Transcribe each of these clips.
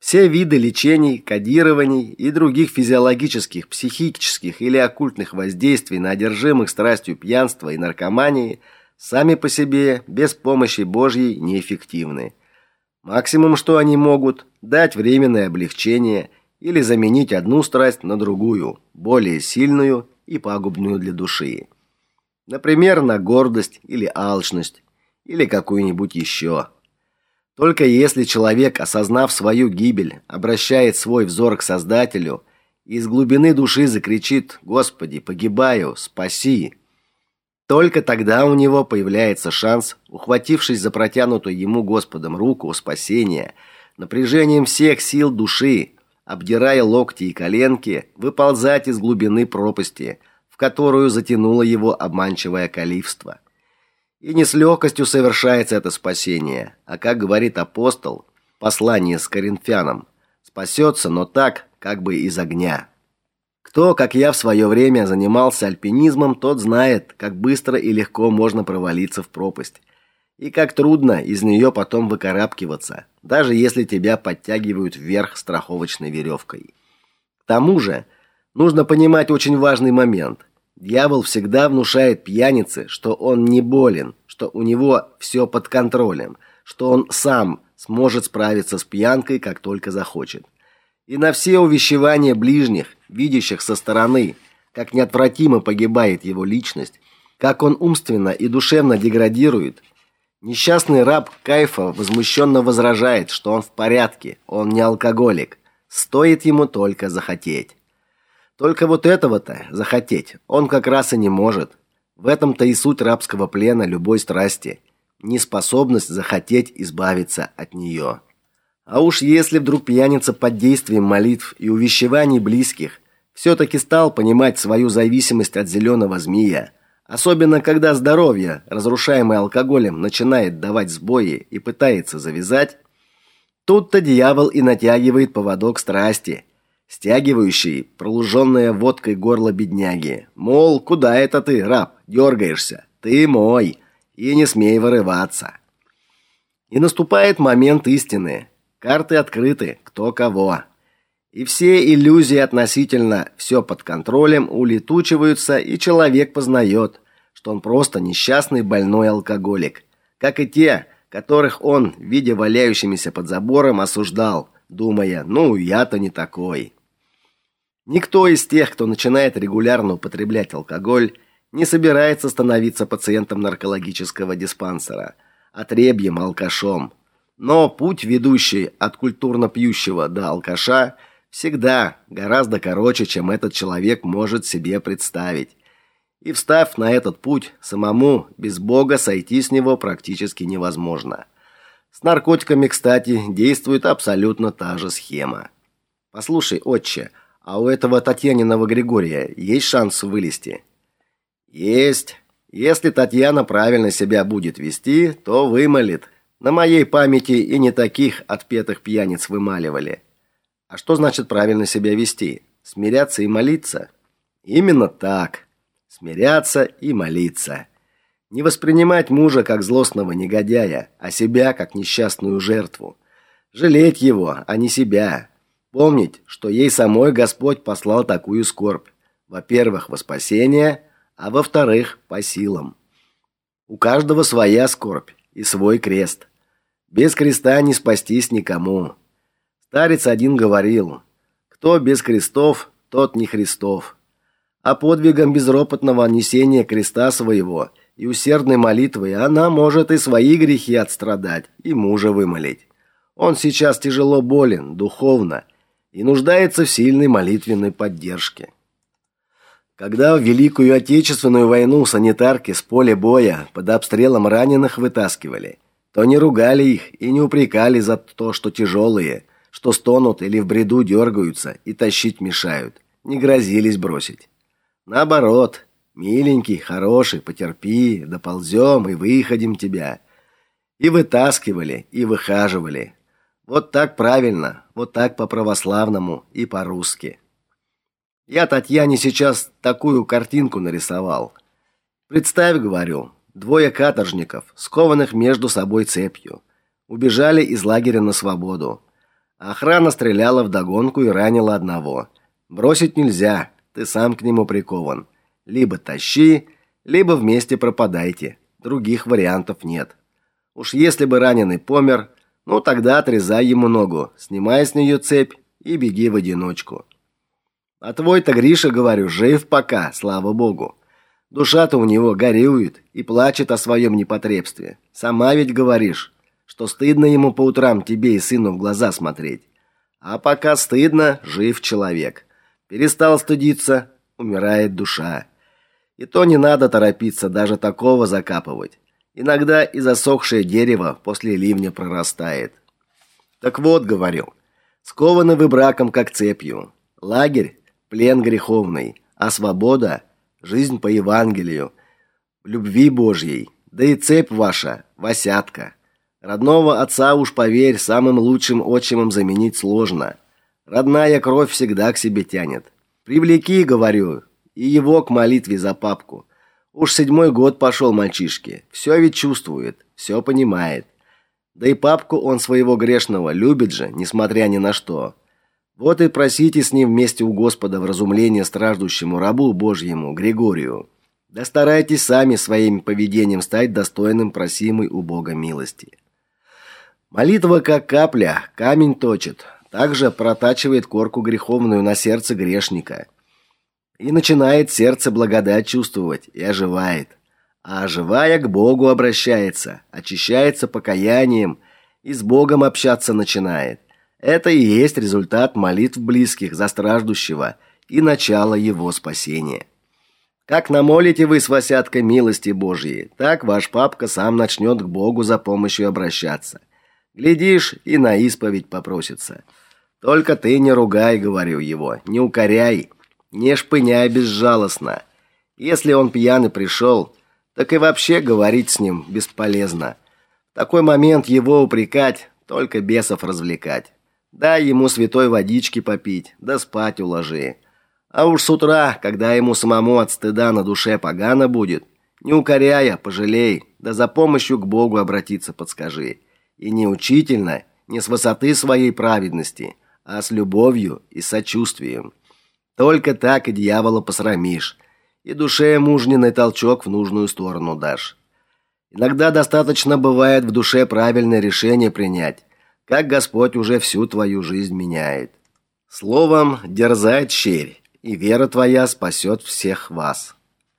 Все виды лечений, кодирований и других физиологических, психических или оккультных воздействий на одержимых страстью пьянства и наркомании сами по себе, без помощи Божьей, неэффективны. Максимум, что они могут, дать временное облегчение или заменить одну страсть на другую, более сильную и пагубную для души. Например, на гордость или алчность, или какую-нибудь еще. Только если человек, осознав свою гибель, обращает свой взор к Создателю и из глубины души закричит: «Господи, погибаю, спаси!», только тогда у него появляется шанс, ухватившись за протянутую ему Господом руку спасения, напряжением всех сил души, обдирая локти и коленки, выползать из глубины пропасти, в которую затянуло его обманчивое калифство. И не с легкостью совершается это спасение, а, как говорит апостол в послании к Коринфянам, спасется, но так, как бы из огня. Кто, как я в свое время занимался альпинизмом, тот знает, как быстро и легко можно провалиться в пропасть, и как трудно из нее потом выкарабкиваться, даже если тебя подтягивают вверх страховочной веревкой. К тому же, нужно понимать очень важный момент. Дьявол всегда внушает пьянице, что он не болен, что у него все под контролем, что он сам сможет справиться с пьянкой, как только захочет. И на все увещевания ближних, видящих со стороны, как неотвратимо погибает его личность, как он умственно и душевно деградирует, несчастный раб кайфа возмущенно возражает, что он в порядке, он не алкоголик, стоит ему только захотеть. Только вот этого-то захотеть он как раз и не может. В этом-то и суть рабского плена любой страсти, неспособность захотеть избавиться от нее. А уж если вдруг пьяница под действием молитв и увещеваний близких все-таки стал понимать свою зависимость от зеленого змея, особенно когда здоровье, разрушаемое алкоголем, начинает давать сбои и пытается завязать, тут-то дьявол и натягивает поводок страсти, стягивающий пролуженное водкой горло бедняги. Мол, куда это ты, раб, дергаешься? Ты мой, и не смей вырываться. И наступает момент истины. Карты открыты, кто кого. И все иллюзии относительно «все под контролем» улетучиваются, и человек познает, что он просто несчастный больной алкоголик, как и те, которых он, видя валяющимися под забором, осуждал, думая: «Ну, я-то не такой». Никто из тех, кто начинает регулярно употреблять алкоголь, не собирается становиться пациентом наркологического диспансера, отребьем, алкашом. Но путь, ведущий от культурно пьющего до алкаша, всегда гораздо короче, чем этот человек может себе представить. И встав на этот путь, самому без Бога сойти с него практически невозможно. С наркотиками, кстати, действует абсолютно та же схема. Послушай, отче, а у этого Татьяниного Григория есть шанс вылезти? Есть. Если Татьяна правильно себя будет вести, то вымолит. На моей памяти и не таких отпетых пьяниц вымаливали. А что значит правильно себя вести? Смиряться и молиться? Именно так. Смиряться и молиться. Не воспринимать мужа как злостного негодяя, а себя как несчастную жертву. Жалеть его, а не себя. Помнить, что ей самой Господь послал такую скорбь. Во-первых, во спасение, а во-вторых, по силам. У каждого своя скорбь и свой крест. Без креста не спастись никому. Старец один говорил: кто без крестов, тот не Христов. А подвигом безропотного несения креста своего и усердной молитвой она может и свои грехи отстрадать, и мужа вымолить. Он сейчас тяжело болен духовно и нуждается в сильной молитвенной поддержке. Когда в Великую Отечественную войну санитарки с поля боя под обстрелом раненых вытаскивали, то не ругали их и не упрекали за то, что тяжелые, что стонут или в бреду дергаются и тащить мешают, не грозились бросить. Наоборот: миленький, хороший, потерпи, доползем и выходим тебя. И вытаскивали, и выхаживали. Вот так правильно, вот так по-православному и по-русски. Я Татьяне сейчас такую картинку нарисовал. Представь, говорю, двое каторжников, скованных между собой цепью, убежали из лагеря на свободу. Охрана стреляла вдогонку и ранила одного. Бросить нельзя, ты сам к нему прикован. Либо тащи, либо вместе пропадайте. Других вариантов нет. Уж если бы раненый помер, ну тогда отрезай ему ногу, снимай с нее цепь и беги в одиночку. А твой-то Гриша, говорю, жив пока, слава богу. Душа-то у него горюет и плачет о своем непотребстве. Сама ведь говоришь, что стыдно ему по утрам тебе и сыну в глаза смотреть. А пока стыдно, жив человек. Перестал стыдиться, умирает душа. И то не надо торопиться даже такого закапывать. Иногда и засохшее дерево после ливня прорастает. Так вот, говорю, скованы вы браком как цепью. Лагерь – плен греховный, а свобода – жизнь по Евангелию, любви Божьей. Да и цепь ваша – восятка. Родного отца уж, поверь, самым лучшим отчимом заменить сложно. Родная кровь всегда к себе тянет. Привлеки, говорю, и его к молитве за папку. Уж 7-й год пошел мальчишке. Все ведь чувствует, все понимает. Да и папку он своего грешного любит же, несмотря ни на что. Вот и просите с ним вместе у Господа вразумления страждущему рабу Божьему Григорию. Да старайтесь сами своим поведением стать достойным просимой у Бога милости. Молитва, как капля, камень точит, также протачивает корку греховную на сердце грешника. И начинает сердце благодать чувствовать и оживает. А оживая, к Богу обращается, очищается покаянием и с Богом общаться начинает. Это и есть результат молитв близких за страждущего и начало его спасения. Как намолите вы с восяткой милости Божьей, так ваш папка сам начнет к Богу за помощью обращаться. Глядишь, и на исповедь попросится. Только ты не ругай, говорю его, не укоряй, не шпыняй безжалостно. Если он пьяный пришел, так и вообще говорить с ним бесполезно. В такой момент его упрекать, только бесов развлекать. Дай ему святой водички попить, да спать уложи. А уж с утра, когда ему самому от стыда на душе погано будет, не укоряя, пожалей, да за помощью к Богу обратиться подскажи. И не учительно, не с высоты своей праведности, а с любовью и сочувствием. Только так и дьявола посрамишь, и душе мужниной толчок в нужную сторону дашь. Иногда достаточно бывает в душе правильное решение принять, как Господь уже всю твою жизнь меняет. Словом, дерзай, черь, и вера твоя спасет всех вас.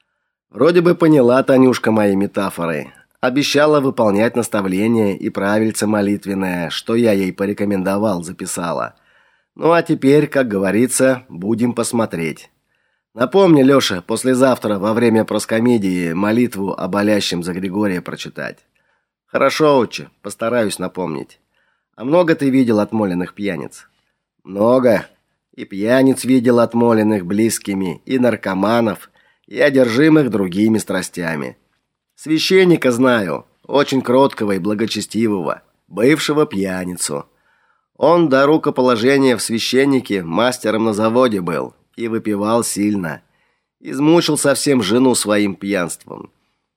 Вроде бы поняла Танюшка мои метафоры. Обещала выполнять наставления и правильце молитвенное, что я ей порекомендовал, записала. Ну а теперь, как говорится, будем посмотреть. Напомни, Лёша, послезавтра во время проскомидии молитву о болящем за Григория прочитать. Хорошо, отче, постараюсь напомнить. А много ты видел отмоленных пьяниц? Много. И пьяниц видел отмоленных близкими, и наркоманов, и одержимых другими страстями. Священника знаю, очень кроткого и благочестивого, бывшего пьяницу. Он до рукоположения в священнике мастером на заводе был и выпивал сильно. Измучил совсем жену своим пьянством.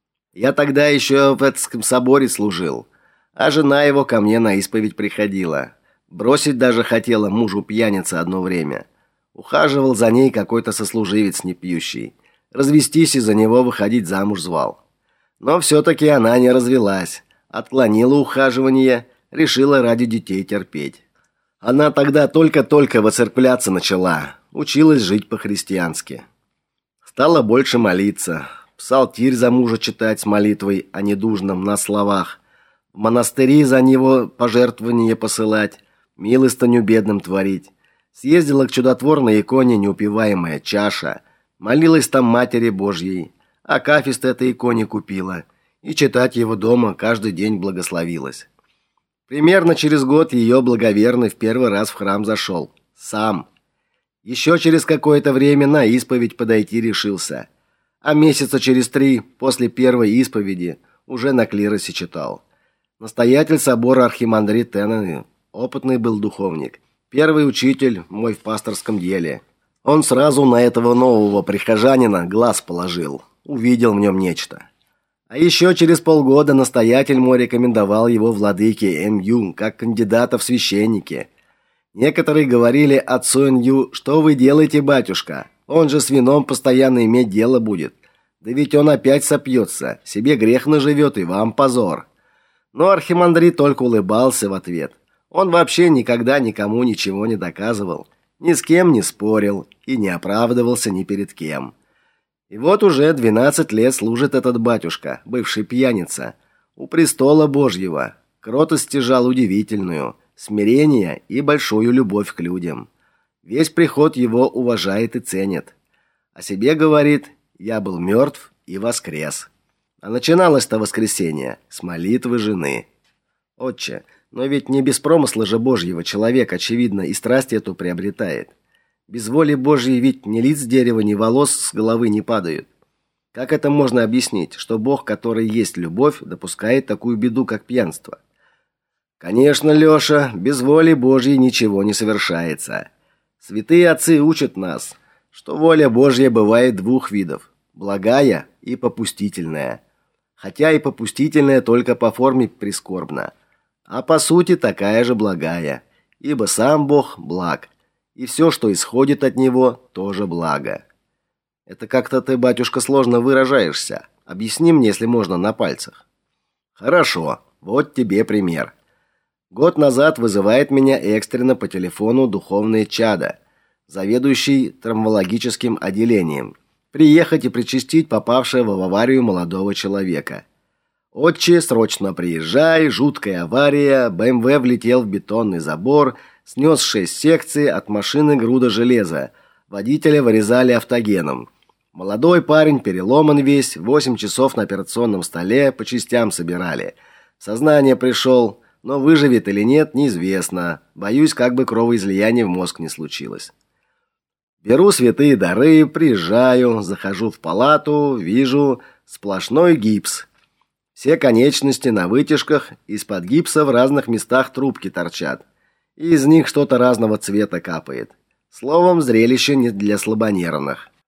Я тогда еще в Эцком соборе служил, а жена его ко мне на исповедь приходила. Бросить даже хотела мужу пьяница одно время. Ухаживал за ней какой-то сослуживец непьющий. Развестись из-за него выходить замуж звал. Но все-таки она не развелась, отклонила ухаживание, решила ради детей терпеть. Она тогда только-только воцерквляться начала, училась жить по-христиански. Стала больше молиться, псалтирь за мужа читать с молитвой о недужном на словах, в монастыри за него пожертвования посылать, милостыню бедным творить. Съездила к чудотворной иконе неупиваемая чаша, молилась там Матери Божьей. Акафист этой иконе купила и читать его дома каждый день благословилась. Примерно через год ее благоверный в первый раз в храм зашел. Сам. Еще через какое-то время на исповедь подойти решился. А месяца через 3 после первой исповеди уже на клиросе читал. Настоятель собора архимандрит Теннен, опытный был духовник. Первый учитель мой в пасторском деле. Он сразу на этого нового прихожанина глаз положил. Увидел в нем нечто. А еще через полгода настоятель мой рекомендовал его владыке М.Ю. как кандидата в священники. Некоторые говорили отцу Инью: "Что вы делаете, батюшка? Он же с вином постоянно иметь дело будет. Да ведь он опять сопьется, себе грех наживет и вам позор". Но архимандрит только улыбался в ответ. Он вообще никогда никому ничего не доказывал, ни с кем не спорил и не оправдывался ни перед кем. И вот уже 12 лет служит этот батюшка, бывший пьяница, у престола Божьего. Кротость стяжал удивительную, смирение и большую любовь к людям. Весь приход его уважает и ценит. О себе говорит: "Я был мертв и воскрес". А начиналось-то воскресенье с молитвы жены. Отче, но ведь не без промысла же Божьего человек, очевидно, и страсть эту приобретает. Без воли Божьей ведь ни лиц дерева, ни волос с головы не падают. Как это можно объяснить, что Бог, который есть любовь, допускает такую беду, как пьянство? Конечно, Лёша, без воли Божьей ничего не совершается. Святые отцы учат нас, что воля Божья бывает двух видов: благая и попустительная. Хотя и попустительная только по форме прискорбна, а по сути такая же благая, ибо сам Бог благ, и все, что исходит от него, тоже благо. Это как-то ты, батюшка, сложно выражаешься. Объясни мне, если можно, на пальцах. Хорошо, вот тебе пример. Год назад вызывает меня экстренно по телефону духовное чадо, заведующий травматологическим отделением, приехать и причастить попавшего в аварию молодого человека. Отче, срочно приезжай, жуткая авария, БМВ влетел в бетонный забор, снес 6 секций, от машины груда железа. Водителя вырезали автогеном. Молодой парень переломан весь, 8 часов на операционном столе по частям собирали. В сознание пришел, но выживет или нет, неизвестно. Боюсь, как бы кровоизлияние в мозг не случилось. Беру святые дары, приезжаю, захожу в палату, вижу сплошной гипс. Все конечности на вытяжках, из-под гипса в разных местах трубки торчат. И из них что-то разного цвета капает. Словом, зрелище не для слабонервных.